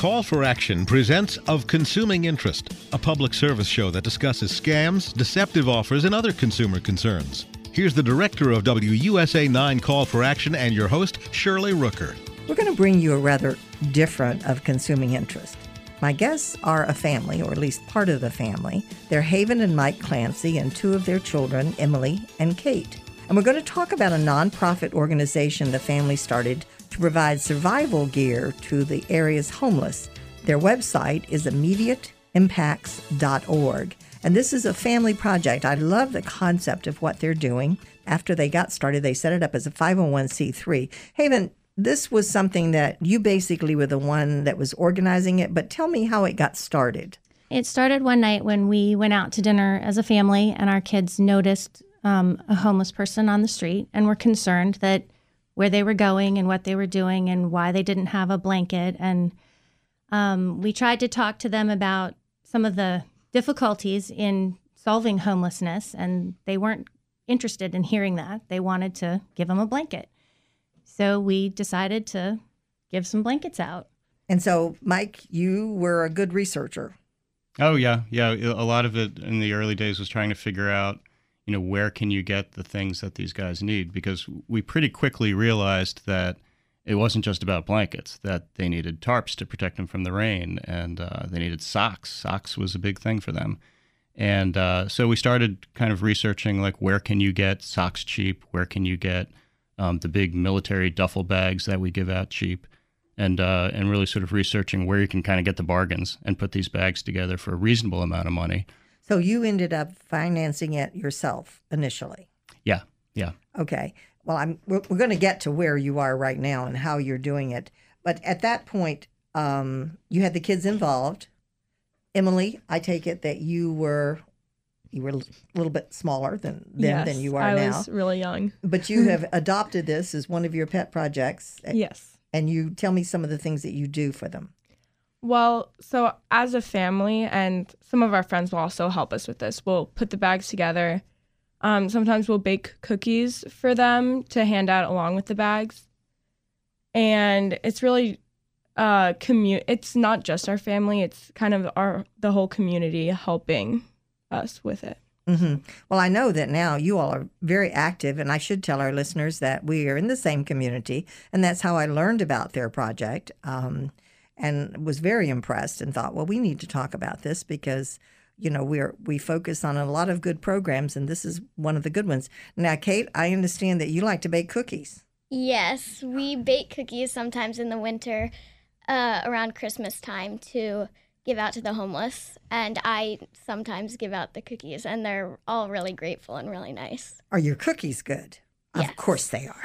Call for Action presents Of Consuming Interest, a public service show that discusses scams, deceptive offers, and other consumer concerns. Here's the director of WUSA 9 Call for Action and your host, Shirley Rooker. We're going to bring you a rather different Of Consuming Interest. My guests are a family, or at least part of the family. They're Haven and Mike Clancy and two of their children, Emily and Kate. And we're going to talk about a nonprofit organization the family started to provide survival gear to the area's homeless. Their website is immediateimpacts.org. And this is a family project. I love the concept of what they're doing. After they got started, they set it up as a 501c3. Haven, this was something that you basically were the one that was organizing it, but tell me how it got started. It started one night when we went out to dinner as a family, and our kids noticed a homeless person on the street and were concerned that where they were going and what they were doing and why they didn't have a blanket. And we tried to talk to them about some of the difficulties in solving homelessness, and they weren't interested in hearing that. They wanted to give them a blanket. So we decided to give some blankets out. And so, Mike, you were a good researcher. Oh, yeah. A lot of it in the early days was trying to figure out, where can you get the things that these guys need? Because we pretty quickly realized that it wasn't just about blankets, that they needed tarps to protect them from the rain, and they needed socks. Socks was a big thing for them. And so we started kind of researching, like, where can you get socks cheap? Where can you get the big military duffel bags that we give out cheap? And really sort of researching where you can kind of get the bargains and put these bags together for a reasonable amount of money. So you ended up financing it yourself initially? Yeah. Okay. Well, we're going to get to where you are right now and how you're doing it. But at that point, you had the kids involved. Emily, I take it that you were a little bit smaller than you are now. I was really young. But you have adopted this as one of your pet projects. Yes. And you tell me some of the things that you do for them. Well, so as a family, and some of our friends will also help us with this, we'll put the bags together. Sometimes we'll bake cookies for them to hand out along with the bags. And it's really it's not just our family, it's kind of the whole community helping us with it. Mm-hmm. Well, I know that now you all are very active, and I should tell our listeners that we are in the same community, and that's how I learned about their project, and was very impressed and thought, well, we need to talk about this because, we focus on a lot of good programs, and this is one of the good ones. Now, Kate, I understand that you like to bake cookies. Yes, we bake cookies sometimes in the winter around Christmas time to give out to the homeless, and I sometimes give out the cookies, and they're all really grateful and really nice. Are your cookies good? Yes. Of course they are.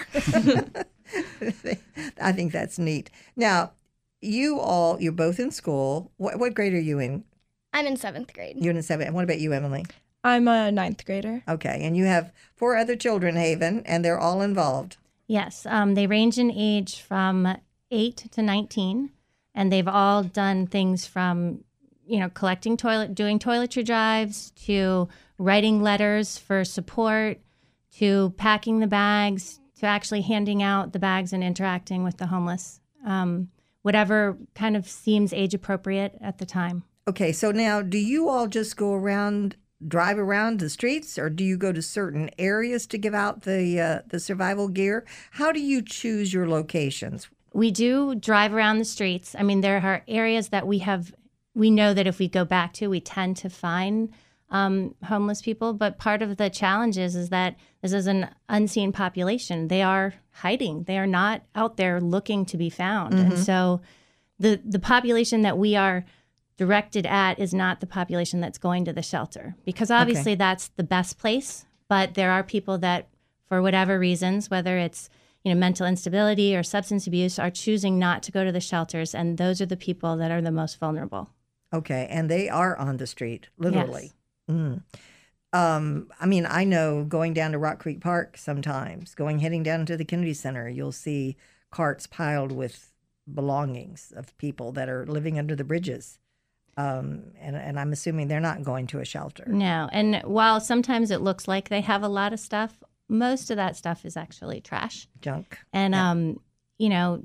I think that's neat. Now, you're both in school. What grade are you in? I'm in 7th grade. You're in 7th. And what about you, Emily? I'm a 9th grader. Okay, and you have 4 other children, Haven, and they're all involved. Yes, they range in age from 8 to 19. And they've all done things from, doing toiletry drives, to writing letters for support, to packing the bags, to actually handing out the bags and interacting with the homeless. Whatever kind of seems age appropriate at the time. Okay, so now do you all just drive around the streets, or do you go to certain areas to give out the survival gear? How do you choose your locations? We do drive around the streets. I mean, there are areas that we know that if we go back to, we tend to find homeless people. But part of the challenge is that this is an unseen population. They are hiding. They are not out there looking to be found. Mm-hmm. And so the population that we are directed at is not the population that's going to the shelter, because obviously that's the best place. But there are people that, for whatever reasons, whether it's mental instability or substance abuse, are choosing not to go to the shelters, and those are the people that are the most vulnerable. Okay, and they are on the street, literally. Yes. I know going down to Rock Creek Park sometimes, heading down to the Kennedy Center, you'll see carts piled with belongings of people that are living under the bridges. And I'm assuming they're not going to a shelter. No, and while sometimes it looks like they have a lot of stuff, most of that stuff is actually trash. Junk. And,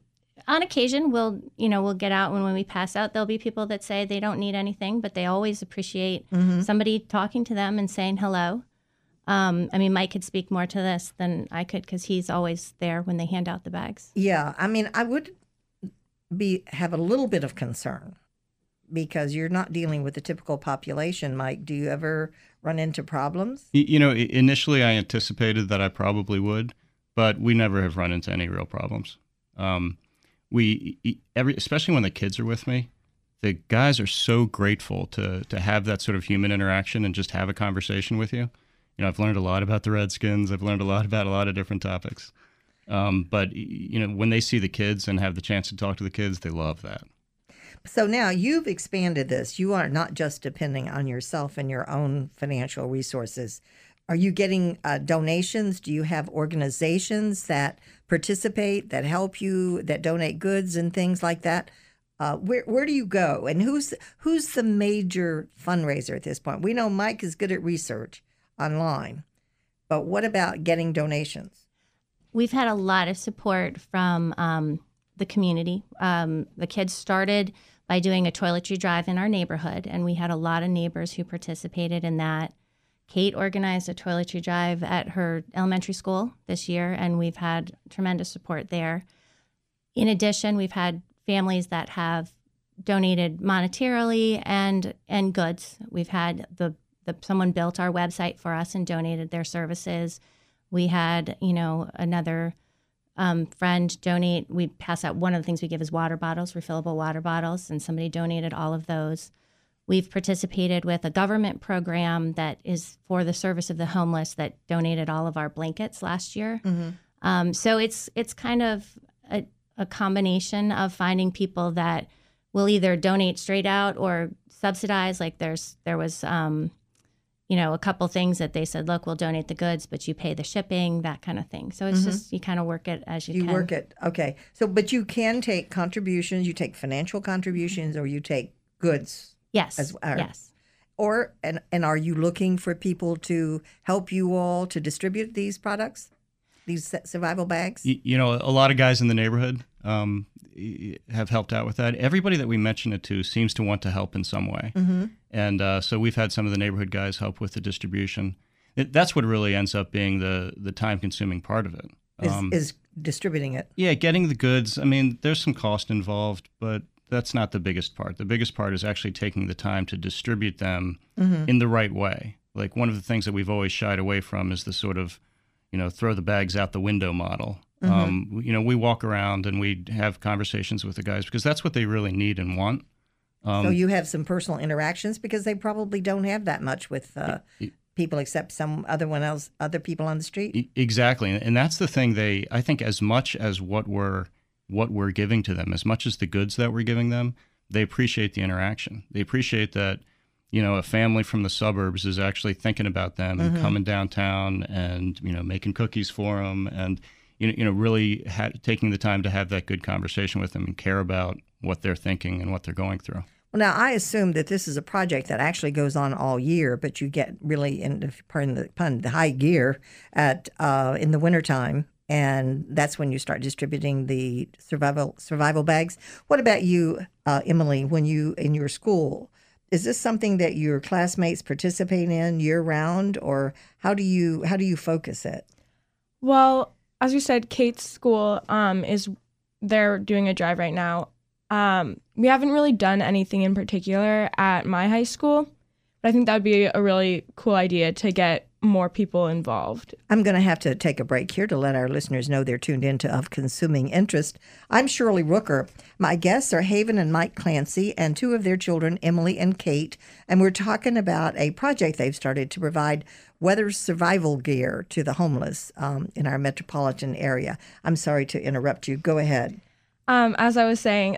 On occasion, we'll get out when we pass out. There'll be people that say they don't need anything, but they always appreciate somebody talking to them and saying hello. I mean, Mike could speak more to this than I could because he's always there when they hand out the bags. Yeah, I mean, I would have a little bit of concern because you're not dealing with the typical population. Mike, do you ever run into problems? Initially I anticipated that I probably would, but we never have run into any real problems. Especially when the kids are with me, the guys are so grateful to have that sort of human interaction and just have a conversation with you. I've learned a lot about the Redskins. I've learned a lot about a lot of different topics. But when they see the kids and have the chance to talk to the kids, they love that. So now you've expanded this. You are not just depending on yourself and your own financial resources. Are you getting donations? Do you have organizations that participate, that help you, that donate goods and things like that? Where do you go? And who's the major fundraiser at this point? We know Mike is good at research online, but what about getting donations? We've had a lot of support from the community. The kids started by doing a toiletry drive in our neighborhood, and we had a lot of neighbors who participated in that. Kate organized a toiletry drive at her elementary school this year, and we've had tremendous support there. In addition, we've had families that have donated monetarily and goods. We've had someone built our website for us and donated their services. We had, another friend donate. We pass out, one of the things we give is water bottles, refillable water bottles, and somebody donated all of those. We've participated with a government program that is for the service of the homeless that donated all of our blankets last year. Mm-hmm. So it's kind of a combination of finding people that will either donate straight out or subsidize. Like there was a couple things that they said, look, we'll donate the goods, but you pay the shipping, that kind of thing. So it's just, you kind of work it as you can. You work it. Okay. So, but you can take contributions, you take financial contributions, or you take goods. Yes. Yes. And are you looking for people to help you all to distribute these products, these survival bags? A lot of guys in the neighborhood have helped out with that. Everybody that we mention it to seems to want to help in some way. Mm-hmm. And so we've had some of the neighborhood guys help with the distribution. That's what really ends up being the time-consuming part of it. Is distributing it. Yeah, getting the goods. I mean, there's some cost involved, but that's not the biggest part. The biggest part is actually taking the time to distribute them in the right way. Like one of the things that we've always shied away from is the sort of, throw the bags out the window model. Mm-hmm. We walk around and we have conversations with the guys because that's what they really need and want. So you have some personal interactions because they probably don't have that much with people except some other people on the street. Exactly, and that's the thing. I think, as much as what we're giving to them, as much as the goods that we're giving them, they appreciate the interaction. They appreciate that, a family from the suburbs is actually thinking about them and coming downtown and making cookies for them and really taking the time to have that good conversation with them and care about what they're thinking and what they're going through. Well, now, I assume that this is a project that actually goes on all year, but you get really, pardon the pun, the high gear in the wintertime, and that's when you start distributing the survival bags. What about you, Emily, when you in your school? Is this something that your classmates participate in year-round, or how do you focus it? Well, as you said, Kate's school they're doing a drive right now. We haven't really done anything in particular at my high school, but I think that would be a really cool idea to get more people involved. I'm going to have to take a break here to let our listeners know they're tuned into Of Consuming Interest. I'm Shirley Rooker. My guests are Haven and Mike Clancy and two of their children, Emily and Kate, and we're talking about a project they've started to provide weather survival gear to the homeless in our metropolitan area. I'm sorry to interrupt you. Go ahead. As I was saying,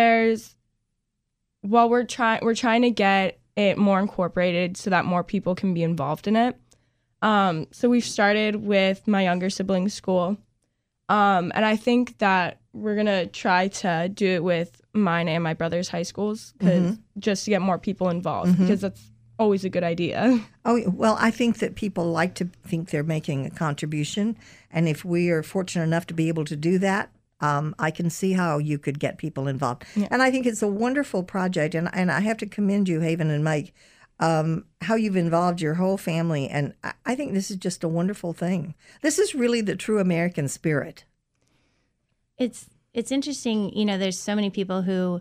we're trying to get it more incorporated so that more people can be involved in it. So we've started with my younger sibling's school. And I think that we're going to try to do it with mine and my brother's high schools just to get more people involved because that's always a good idea. Oh, well, I think that people like to think they're making a contribution. And if we are fortunate enough to be able to do that, I can see how you could get people involved. Yeah. And I think it's a wonderful project. And I have to commend you, Haven and Mike, how you've involved your whole family. And I think this is just a wonderful thing. This is really the true American spirit. It's interesting, there's so many people who,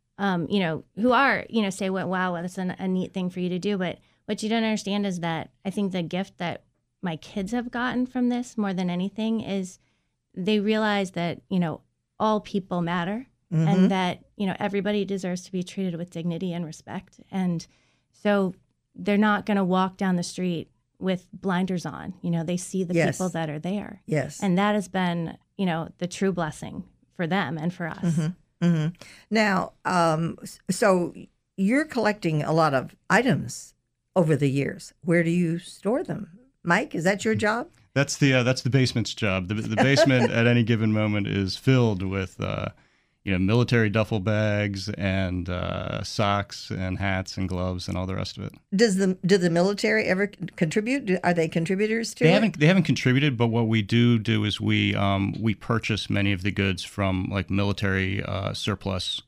who are, say, well, wow, that's a neat thing for you to do. But what you don't understand is that I think the gift that my kids have gotten from this more than anything is they realize that, all people matter and that, everybody deserves to be treated with dignity and respect. And so they're not going to walk down the street with blinders on. They see the Yes. people that are there. Yes. And that has been, the true blessing for them and for us. Now, so you're collecting a lot of items over the years. Where do you store them? Mike, is that your job? That's the basement's job. The basement at any given moment is filled with military duffel bags and socks and hats and gloves and all the rest of it. Did the military ever contribute? Are they contributors to it? They haven't contributed, but what we do is we purchase many of the goods from like military surplus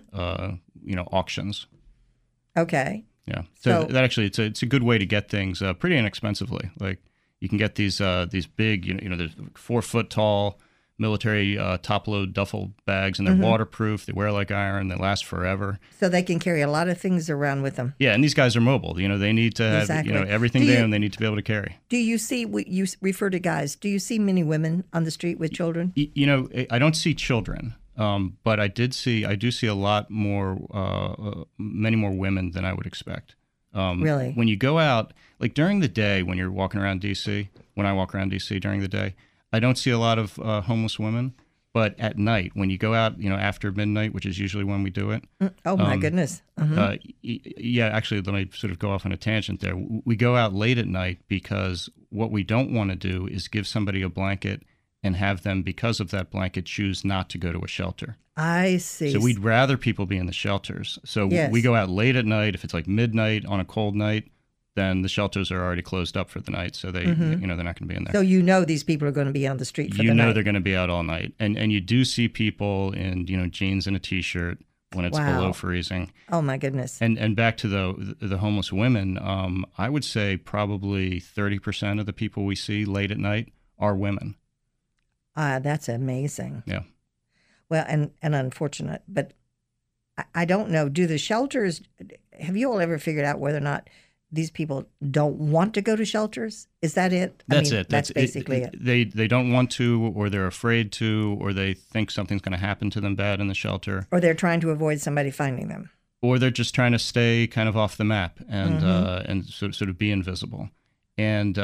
auctions. Okay. Yeah. So- So that actually it's a good way to get things pretty inexpensively. Like you can get these big there's 4 foot tall military top load duffel bags, and they're waterproof. They wear like iron. They last forever. So they can carry a lot of things around with them. Yeah, and these guys are mobile. They need to have Exactly. everything Do you- down. They need to be able to carry. Do you see, you refer to guys, do you see many women on the street with children? I don't see children, but I do see a lot more, many more women than I would expect. Really? When you go out, like during the day, when you're walking around DC, when I walk around DC during the day, I don't see a lot of homeless women. But at night, when you go out, after midnight, which is usually when we do it. Oh, my goodness. Yeah, actually, let me sort of go off on a tangent there. We go out late at night because what we don't want to do is give somebody a blanket and have them, because of that blanket, choose not to go to a shelter. I see. So we'd rather people be in the shelters. So Yes. we go out late at night. If it's like midnight on a cold night, then the shelters are already closed up for the night. So they, they're not going to be in there. So these people are going to be on the street for the night. They're going to be out all night. And you do see people in, jeans and a T-shirt when it's Wow. below freezing. Oh, my goodness. And back to the homeless women, I would say probably 30% of the people we see late at night are women. That's amazing. Yeah. Well, and unfortunate, but I don't know. Do the shelters, have you all ever figured out whether or not these people don't want to go to shelters? Is that it? That's it. That's basically it. They don't want to, or they're afraid to, or they think something's going to happen to them bad in the shelter. Or they're trying to avoid somebody finding them. Or they're just trying to stay kind of off the map and sort of be invisible. And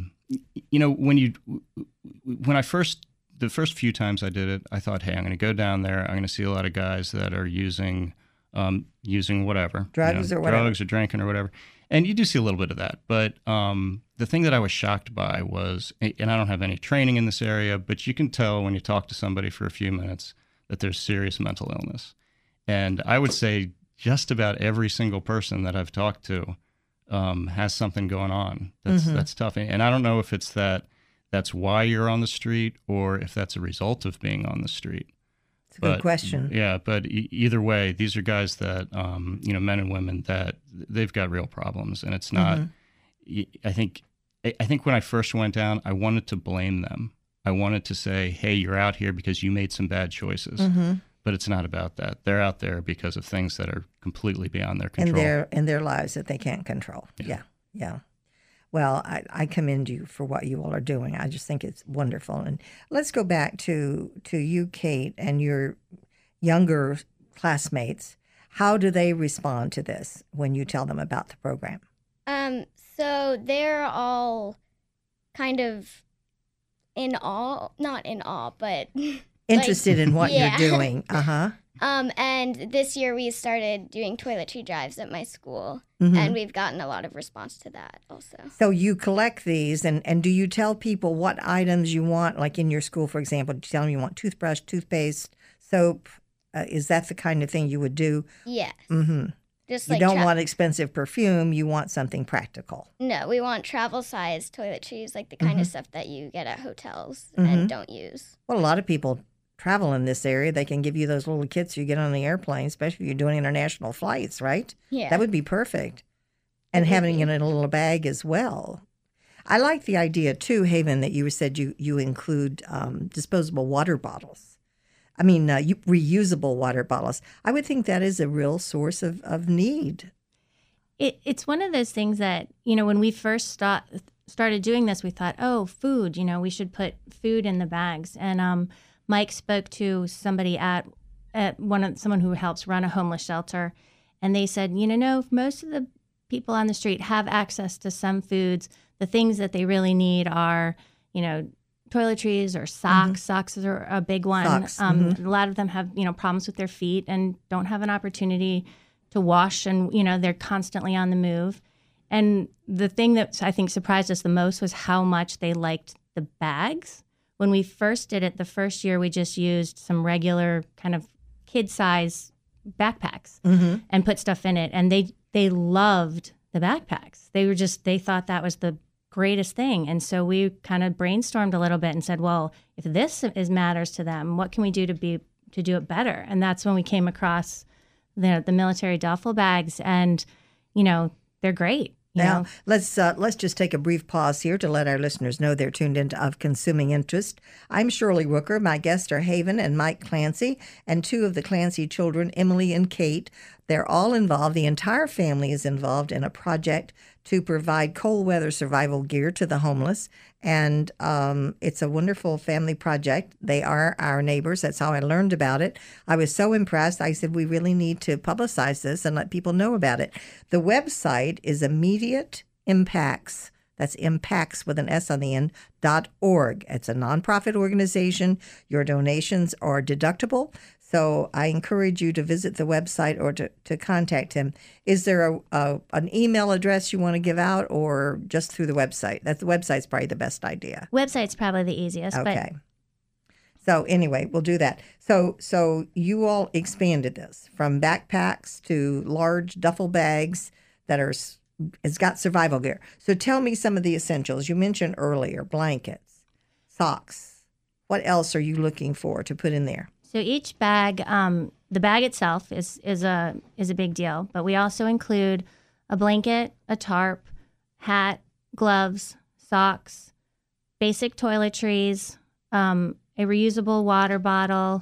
the first few times I did it, I thought, hey, I'm going to go down there. I'm going to see a lot of guys that are using whatever, Drugs or whatever. drugs or drinking or whatever. And you do see a little bit of that. But the thing that I was shocked by was, and I don't have any training in this area, but you can tell when you talk to somebody for a few minutes that there's serious mental illness. And I would say just about every single person that I've talked to has something going on that's tough. And I don't know if it's that's why you're on the street or if that's a result of being on the street. It's a good question. Yeah, but either way, these are guys that, men and women that they've got real problems. And it's not, I think when I first went down, I wanted to blame them. I wanted to say, hey, you're out here because you made some bad choices. But it's not about that. They're out there because of things that are completely beyond their control. In their lives that they can't control. Yeah. Well, I commend you for what you all are doing. I just think it's wonderful. And let's go back to you, Kate, and your younger classmates. How do they respond to this when you tell them about the program? So they're all kind of not in awe, but Interested in what yeah. you're doing. And this year we started doing toiletry drives at my school, and we've gotten a lot of response to that also. So you collect these, and do you tell people what items you want? Like in your school, for example, do you tell them you want toothbrush, toothpaste, soap? Is that the kind of thing you would do? Yes. Just You like don't want expensive perfume. You want something practical. No, we want travel-sized toiletries, like the kind of stuff that you get at hotels and don't use. Well, a lot of people travel in this area, they can give you those little kits you get on the airplane, especially if you're doing international flights, right? Yeah. That would be perfect. And having it in a little bag as well. I like the idea, too, Haven, that you said you include disposable water bottles. I mean, reusable water bottles. I would think that is a real source of need. It's one of those things that, you know, when we first started doing this, we thought, oh, food, you know, we should put food in the bags. And Mike spoke to somebody at someone who helps run a homeless shelter, and they said, you know, no, most of the people on the street have access to some foods. The things that they really need are, you know, toiletries or socks. Mm-hmm. Socks are a big one. Socks. Mm-hmm. A lot of them have, you know, problems with their feet and don't have an opportunity to wash, and, you know, they're constantly on the move. And the thing that I think surprised us the most was how much they liked the bags. When we first did it, the first year, we just used some regular kind of kid-size backpacks Mm-hmm. and put stuff in it. And they loved the backpacks. They thought that was the greatest thing. And so we kind of brainstormed a little bit and said, well, if this matters to them, what can we do to do it better? And that's when we came across the military duffel bags, and, you know, they're great. Now, let's just take a brief pause here to let our listeners know they're tuned into Of Consuming Interest. I'm Shirley Rooker. My guests are Haven and Mike Clancy, and two of the Clancy children, Emily and Kate. They're all involved. The entire family is involved in a project to provide cold weather survival gear to the homeless. And it's a wonderful family project. They are our neighbors. That's how I learned about it. I was so impressed. I said, we really need to publicize this and let people know about it. The website is Immediate Impacts. That's impacts with an S on the end, .org. It's a nonprofit organization. Your donations are deductible. So I encourage you to visit the website or to contact him. Is there an email address you want to give out, or just through the website? The website's probably the best idea. Website's probably the easiest. Okay. So anyway, we'll do that. So you all expanded this from backpacks to large duffel bags that it's got survival gear. So tell me some of the essentials. You mentioned earlier blankets, socks. What else are you looking for to put in there? So each bag, the bag itself is a big deal, but we also include a blanket, a tarp, hat, gloves, socks, basic toiletries, a reusable water bottle,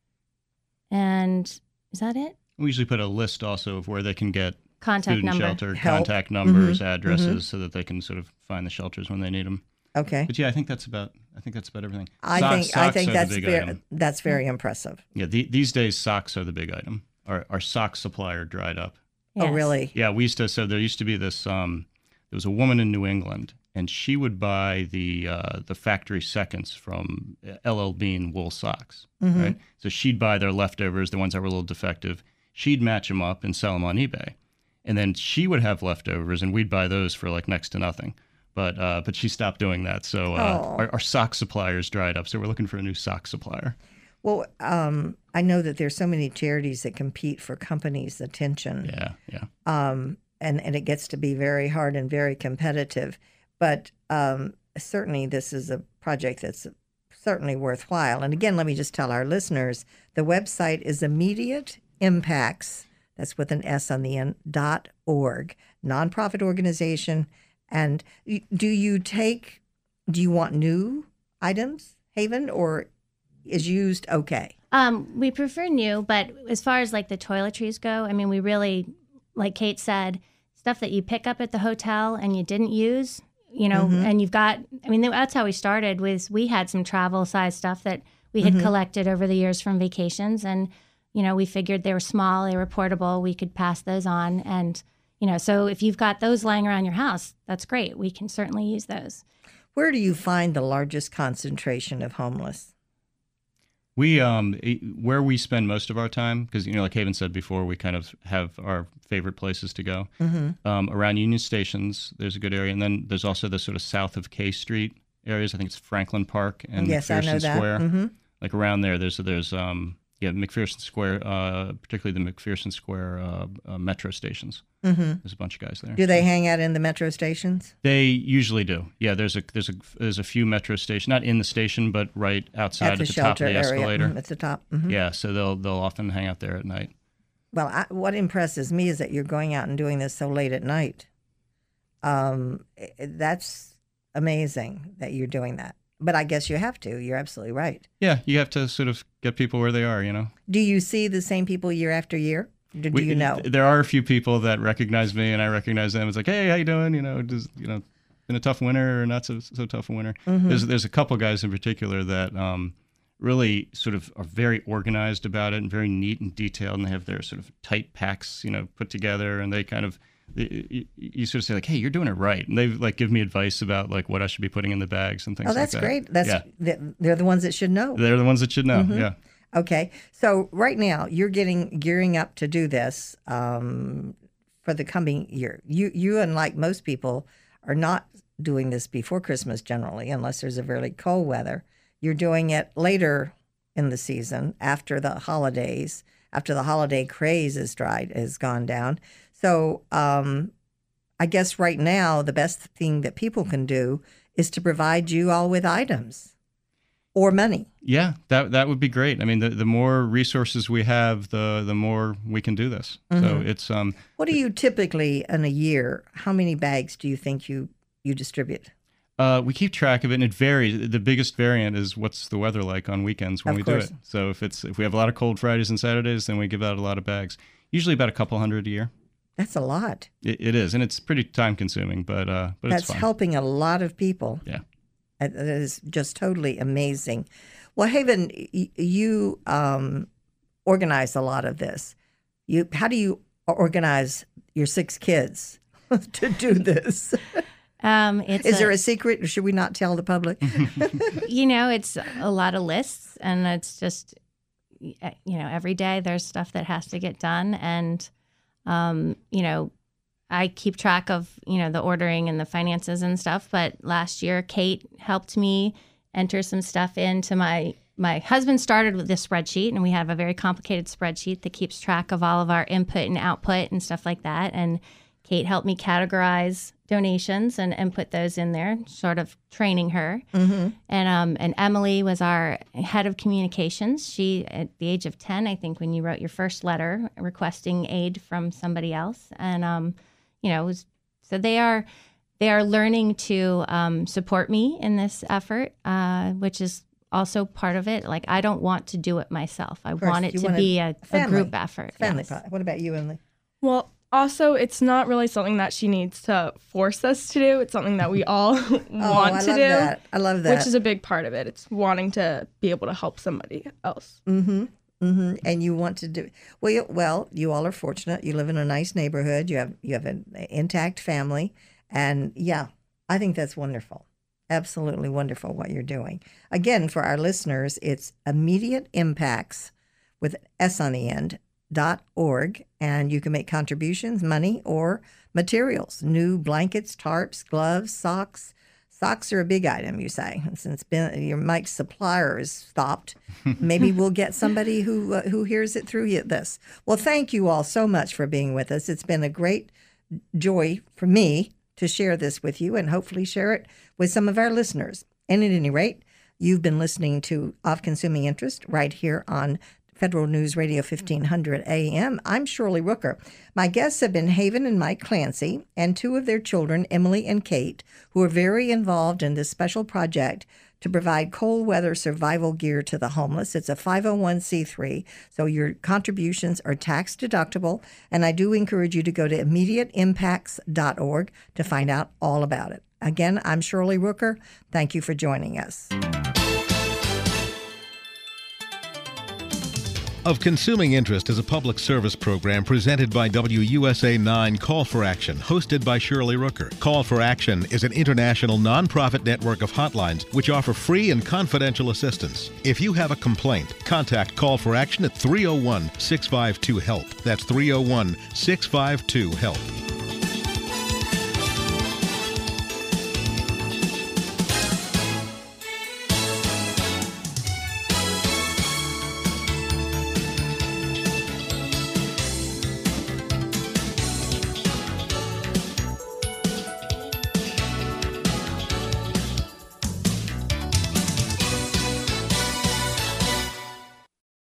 and is that it? We usually put a list also of where they can get Contact food and number. shelter, Help. contact numbers, Mm-hmm. addresses, Mm-hmm. so that they can sort of find the shelters when they need them. Okay. But yeah, I think that's about everything. I think are that's the big item. that's very impressive. Yeah, these days socks are the big item. Our sock supplier dried up. Oh, Yes. really? Yeah, so there used to be this. There was a woman in New England, and she would buy the factory seconds from LL Bean wool socks. Mm-hmm. Right. So she'd buy their leftovers, the ones that were a little defective. She'd match them up and sell them on eBay, and then she would have leftovers, and we'd buy those for like next to nothing. But she stopped doing that. So our sock suppliers dried up. So we're looking for a new sock supplier. Well, I know that there's so many charities that compete for companies' attention. Yeah. And it gets to be very hard and very competitive. But certainly this is a project that's certainly worthwhile. And again, let me just tell our listeners, the website is Immediate Impacts, that's with an S on the end, .org, nonprofit organization. And do you want new items, Haven, or is used okay? We prefer new, but as far as like the toiletries go, I mean, we really, like Kate said, stuff that you pick up at the hotel and you didn't use, you know, Mm-hmm. and you've got, I mean, that's how we started. We had some travel size stuff that we had Mm-hmm. collected over the years from vacations, and, you know, we figured they were small, they were portable, we could pass those on. And, you know, so if you've got those lying around your house, that's great. We can certainly use those. Where do you find the largest concentration of homeless? We where we spend most of our time, because like Haven said before, we kind of have our favorite places to go. Mm-hmm. Around Union Stations, there's a good area, and then there's also the sort of south of K Street areas. I think it's Franklin Park and Yes, I know McPherson that. Square. Mm-hmm. Like around there's Yeah, McPherson Square, particularly the McPherson Square metro stations. Mm-hmm. There's a bunch of guys there. Do they hang out in the metro stations? They usually do. Yeah, there's a few metro stations, not in the station, but right outside At the at the top of the shelter area. escalator. At the top. Mm-hmm. Yeah, so they'll often hang out there at night. Well, what impresses me is that you're going out and doing this so late at night. That's amazing that you're doing that. But I guess you have to. You're absolutely right. Yeah, you have to sort of get people where they are, you know. Do you see the same people year after year? Do you know? There are a few people that recognize me, and I recognize them. It's like, hey, how you doing? You know, been a tough winter or not so tough a winter. Mm-hmm. There's a couple guys in particular that really sort of are very organized about it and very neat and detailed, and they have their sort of tight packs, you know, put together, and they kind of you sort of say like, hey, you're doing it right, and they like give me advice about like what I should be putting in the bags and things like that. Oh, that's great. They're the ones that should know. They're the ones that should know. Mm-hmm. Yeah. Okay, so right now you're gearing up to do this for the coming year. You unlike most people are not doing this before Christmas generally, unless there's a really cold weather. You're doing it later in the season after the holidays, after the holiday craze has gone down. So I guess right now the best thing that people can do is to provide you all with items or money. Yeah, that would be great. I mean, the more resources we have, the more we can do this. Mm-hmm. So it's What do you typically in a year? How many bags do you think you distribute? we keep track of it, and it varies. The biggest variant is what's the weather like on weekends when we do it. So if we have a lot of cold Fridays and Saturdays, then we give out a lot of bags. Usually about a couple hundred a year. That's a lot. It is, and it's pretty time consuming, but it's fun. That's helping a lot of people. Yeah. That is just totally amazing. Well, Haven, you organize a lot of this. How do you organize your 6 kids to do this? Is there a secret, or should we not tell the public? It's a lot of lists, and it's just, every day there's stuff that has to get done. And, I keep track of, the ordering and the finances and stuff. But last year, Kate helped me enter some stuff into my husband started with this spreadsheet, and we have a very complicated spreadsheet that keeps track of all of our input and output and stuff like that. And Kate helped me categorize donations and put those in there, sort of training her. Mm-hmm. And Emily was our head of communications. She, at the age of 10, I think, when you wrote your first letter requesting aid from somebody else. And, so they are learning to support me in this effort, which is also part of it. Like, I don't want to do it myself. I want it to be a group effort. Family. Yes. What about you, Emily? Well, also, it's not really something that she needs to force us to do. It's something that we all want to do. I love that. Which is a big part of it. It's wanting to be able to help somebody else. Mm-hmm. Mm-hmm. And you want to do well. You all are fortunate. You live in a nice neighborhood. You have an intact family, and I think that's wonderful. Absolutely wonderful what you're doing. Again, for our listeners, it's Immediate Impacts with S on the end. .org, and you can make contributions, money or materials, new blankets, tarps, gloves, socks. Socks are a big item, you say. Since your Mike's supplier is stopped, maybe we'll get somebody who hears it through this. Well, thank you all so much for being with us. It's been a great joy for me to share this with you and hopefully share it with some of our listeners. And at any rate, you've been listening to Of Consuming Interest right here on Federal News Radio 1500 AM. I'm Shirley Rooker. My guests have been Haven and Mike Clancy and 2 of their children, Emily and Kate, who are very involved in this special project to provide cold weather survival gear to the homeless. It's a 501c3, so your contributions are tax deductible, and I do encourage you to go to immediateimpacts.org to find out all about it. Again, I'm Shirley Rooker. Thank you for joining us. Of Consuming Interest is a public service program presented by WUSA 9 Call for Action, hosted by Shirley Rooker. Call for Action is an international nonprofit network of hotlines which offer free and confidential assistance. If you have a complaint, contact Call for Action at 301-652-HELP. That's 301-652-HELP.